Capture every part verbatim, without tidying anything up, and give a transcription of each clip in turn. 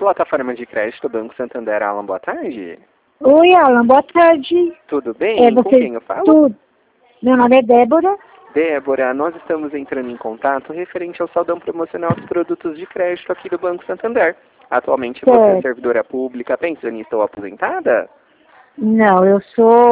plataforma de crédito do Banco Santander. Alan, boa tarde. Oi, Alan, boa tarde. Tudo bem? É, você... Com quem eu falo? Tudo. Meu nome é Débora. Débora, nós estamos entrando em contato referente ao saldão promocional dos produtos de crédito aqui do Banco Santander. Atualmente Certo. você é servidora pública, pensionista ou aposentada? Não, eu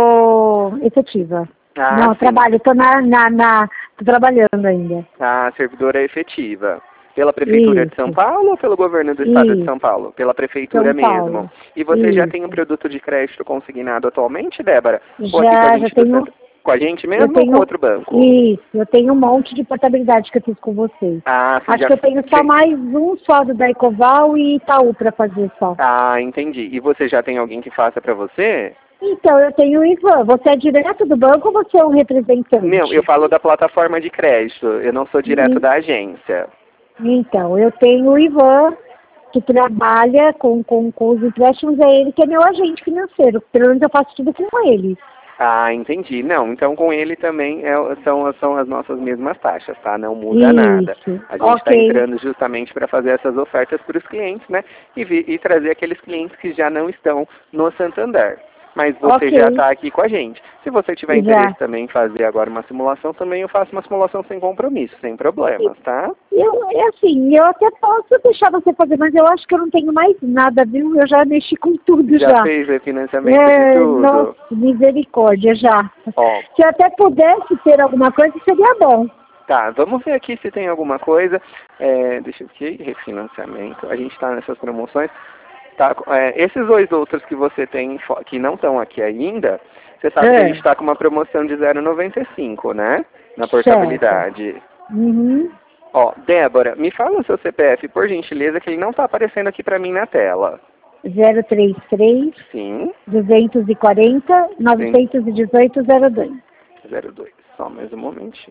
sou efetiva. Ah, Não, eu sim. trabalho, estou na, na, na, tô trabalhando ainda. Ah, servidora efetiva. Pela Prefeitura Isso. de São Paulo ou pelo Governo do Estado de Isso. São Paulo? Pela Prefeitura São mesmo. Paulo. E você já Isso. tem um produto de crédito consignado atualmente, Débora? Ou aqui com a Já, já gente do tenho. Centro? Com a gente Eu mesmo ou tenho. com outro banco? Isso, eu tenho um monte de portabilidade que eu fiz com vocês. Ah, você Acho já que eu tenho só fez. mais um só do da Ecoval e Itaú para fazer só. Ah, entendi. E você já tem alguém que faça para você? Então, eu tenho o Ivan. Você é direto do banco ou você é um representante? Não, eu falo da plataforma de crédito. Eu não sou direto Hum. da agência. Então, eu tenho o Ivan, que trabalha com, com, com os empréstimos, é ele que é meu agente financeiro. Pelo menos eu faço tudo com ele. Ah, entendi. Não, então com ele também é, são, são as nossas mesmas taxas, tá? Não muda Isso. nada. A gente está Ok. entrando justamente para fazer essas ofertas para os clientes, né? E, vi, e trazer aqueles clientes que já não estão no Santander. Mas você Ok. já está aqui com a gente. Se você tiver Já. interesse também em fazer agora uma simulação, também eu faço uma simulação sem compromisso, sem problemas, tá? Eu, é assim, eu até posso deixar você fazer, mas eu acho que eu não tenho mais nada, viu? Eu já mexi com tudo já. Já fez refinanciamento É, de tudo? nossa, misericórdia, já. Ó. Se eu até pudesse ter alguma coisa, seria bom. Tá, vamos ver aqui se tem alguma coisa. É, deixa eu ver, refinanciamento. A gente está nessas promoções. Tá, é, esses dois outros que você tem, que não estão aqui ainda, você sabe É. que a gente está com uma promoção de zero vírgula noventa e cinco, né? Na portabilidade. Uhum. Ó, Débora, me fala o seu C P F, por gentileza, que ele não está aparecendo aqui para mim na tela. zero três três, Sim. duzentos e quarenta, novecentos e dezoito, zero dois. zero dois, só mais um momentinho.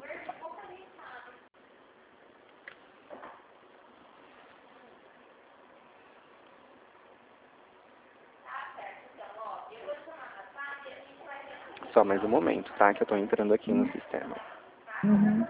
Só mais um momento, tá? Que eu estou entrando aqui no sistema. Uhum.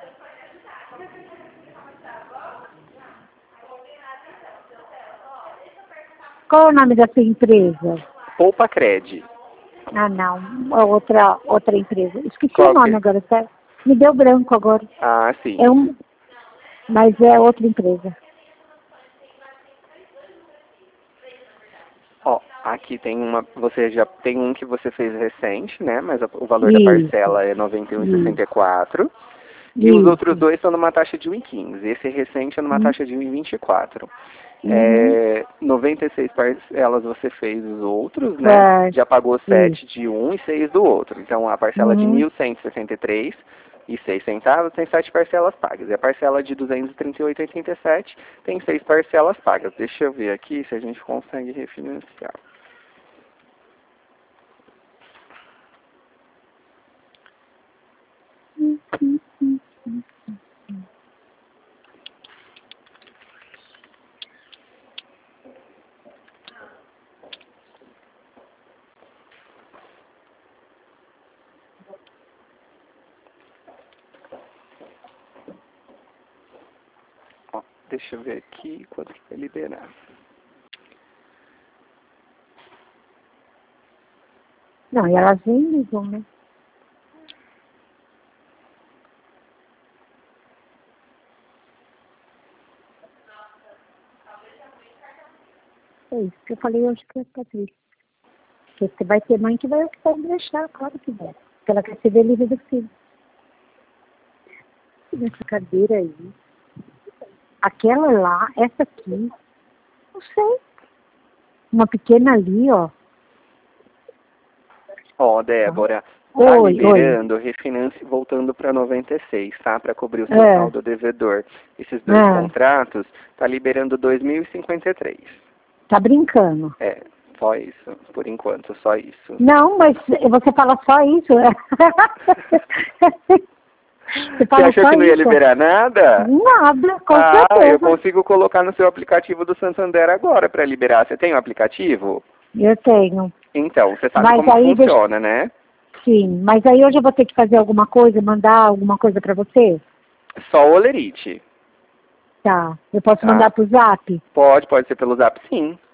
Qual é o nome da sua empresa? Poupa Cred. Ah, não. Outra, outra empresa. Esqueci Qual o nome que... agora, tá? Me deu branco agora. Ah, sim. É um... Mas é outra empresa. Ó, aqui tem uma, você já tem um que você fez recente, né? Mas a, o valor Isso. da parcela é noventa e um reais e sessenta e quatro centavos. E Isso. os outros dois estão numa taxa de um real e quinze centavos. Esse recente é numa Uhum. taxa de um real e vinte e quatro centavos. Uhum. É, noventa e seis parcelas você fez os outros, né? Claro. Já pagou sete Isso. de um e seis do outro. Então a parcela de Uhum. mil cento e sessenta e três e seis centavos tem sete parcelas pagas. E a parcela de duzentos e trinta e oito reais e oitenta e sete centavos tem seis parcelas pagas. Deixa eu ver aqui se a gente consegue refinanciar. Ó, deixa eu ver aqui quanto que vai liberar. Não, e elas vêm e ligam, né? É isso que eu falei hoje que eu ficar triste. Porque você vai ter mãe que vai optar em deixar, claro que vai. Porque ela quer ser delivery do filho. E nessa cadeira aí, aquela lá, essa aqui, não sei. Uma pequena ali, ó. Ó, Débora, tá Oi, liberando o refinance voltando para noventa e seis, tá? Para cobrir o seu É. saldo devedor. Esses dois É. contratos tá liberando dois mil e cinquenta e três. Tá brincando. É, só isso, por enquanto, só isso. Não, mas você fala só isso. Você, Você achou só que não ia isso. liberar nada? Nada, com ah, certeza. eu consigo colocar no seu aplicativo do Santander agora para liberar. Você tem o aplicativo? Eu tenho. Então, você sabe Mas como aí funciona, deixa... né? Sim, mas aí hoje eu vou ter que fazer alguma coisa, mandar alguma coisa para você? Só o Olerite. Tá. Eu posso Tá. mandar pro Zap? Pode, pode ser pelo Zap, sim.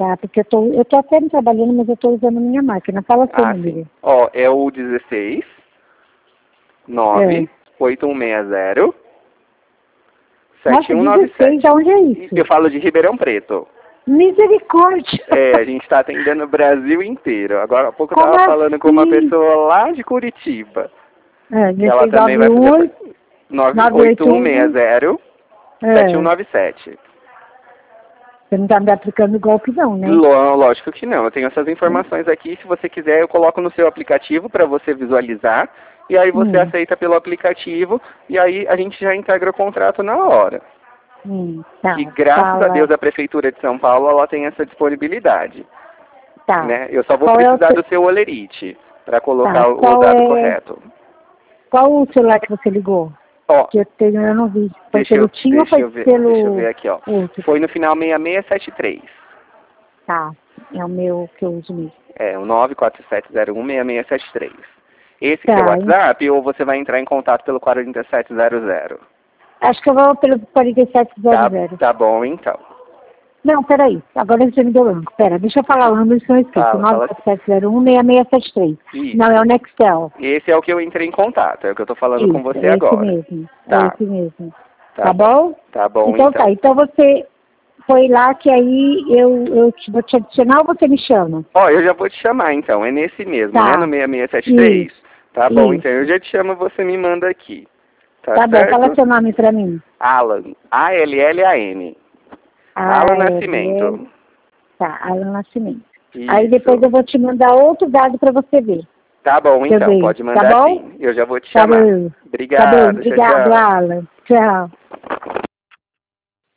tá? Porque eu tô, eu tô até me trabalhando, mas eu tô usando a minha máquina. Fala seu Ah, número. sim. Ó, é o dezesseis, nove, oito um seis zero, sete Nossa, um nove dezesseis, sete. aonde é isso? Eu falo de Ribeirão Preto. Misericórdia! É, a gente está atendendo o Brasil inteiro. Agora há pouco eu Como estava falando com uma assim? pessoa lá de Curitiba. É, Que ela também vai fazer nove oito um seis zero, sete um nove sete. Você não tá me aplicando golpe não, né? Ló- Lógico que não. Eu tenho essas informações aqui. Se você quiser, eu coloco no seu aplicativo para você visualizar. E aí você Hum. aceita pelo aplicativo. E aí a gente já integra o contrato na hora. Hum, tá. E graças Fala. a Deus a Prefeitura de São Paulo ela tem essa disponibilidade. Tá. Né? Eu só vou Qual precisar é o do seu olerite para colocar tá. o, o Qual dado é... correto. Qual o celular que você ligou? Ó, Que eu tenho, eu não vi. Foi deixa pelo eu, TIM ou deixa foi eu ver, pelo deixa eu ver aqui, ó. outro? Foi no final seis seis sete três. Tá. É o meu que eu uso mesmo. É, o nove quatro sete zero um seis seis sete três. Esse que é o Tá. WhatsApp ou você vai entrar em contato pelo quarenta e sete zero zero? Acho que eu vou pelo quarenta e sete Tá, zero zero. tá bom, então. Não, peraí. Agora você me deu o número. Pera, deixa eu falar o número que eu esqueci. Fala, fala. nove quatro sete zero um seis seis sete três. Isso. Não, é o Nextel. Esse é o que eu entrei em contato, é o que eu tô falando Isso, com você é agora. esse mesmo. Tá. É esse mesmo. Tá, Tá bom? Tá bom, então, então. tá. Então você foi lá que aí eu, eu te, vou te adicionar ou você me chama? Ó, eu já vou te chamar, então. É nesse mesmo, Tá. né? No seis seis sete três? Isso. Tá bom, Isso. então. Eu já te chamo, você me manda aqui. Tá, Tá certo? bom, fala seu nome pra mim. Alan. A L L A N. Alan Nascimento. Tá, Alan Nascimento. Isso. Aí depois eu vou te mandar outro dado pra você ver. Tá bom, então. Também. Pode mandar Tá bom? sim. Eu já vou te Tá chamar. bom. Obrigado. Tá bom, obrigado, tchau, tchau. Alan. Tchau.